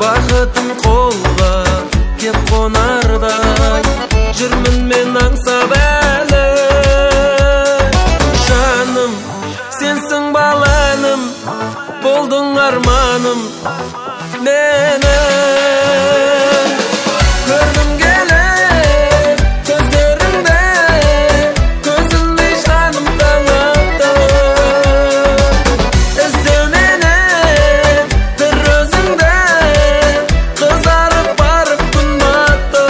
Бақытым қолға кеп қонардай, жүрмін мен аңсап әлі. Жаным, сенсің баланым, болдың арманым мені. Көргім келер көздеріңді, көзілмей жаным таң атты. Іздеуменен бір өзіңді, қызарып барып күн батты.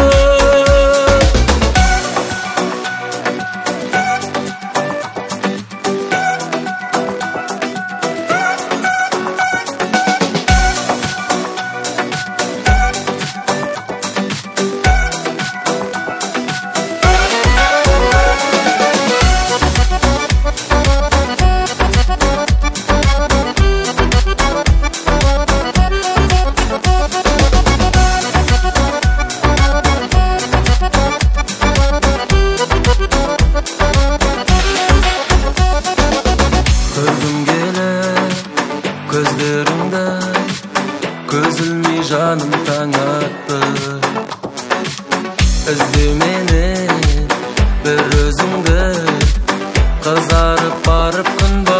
Көргім келер көздеріңді, көзілмей жаным таң атты. Іздеуменен бір өзіңді, қызарып барып күн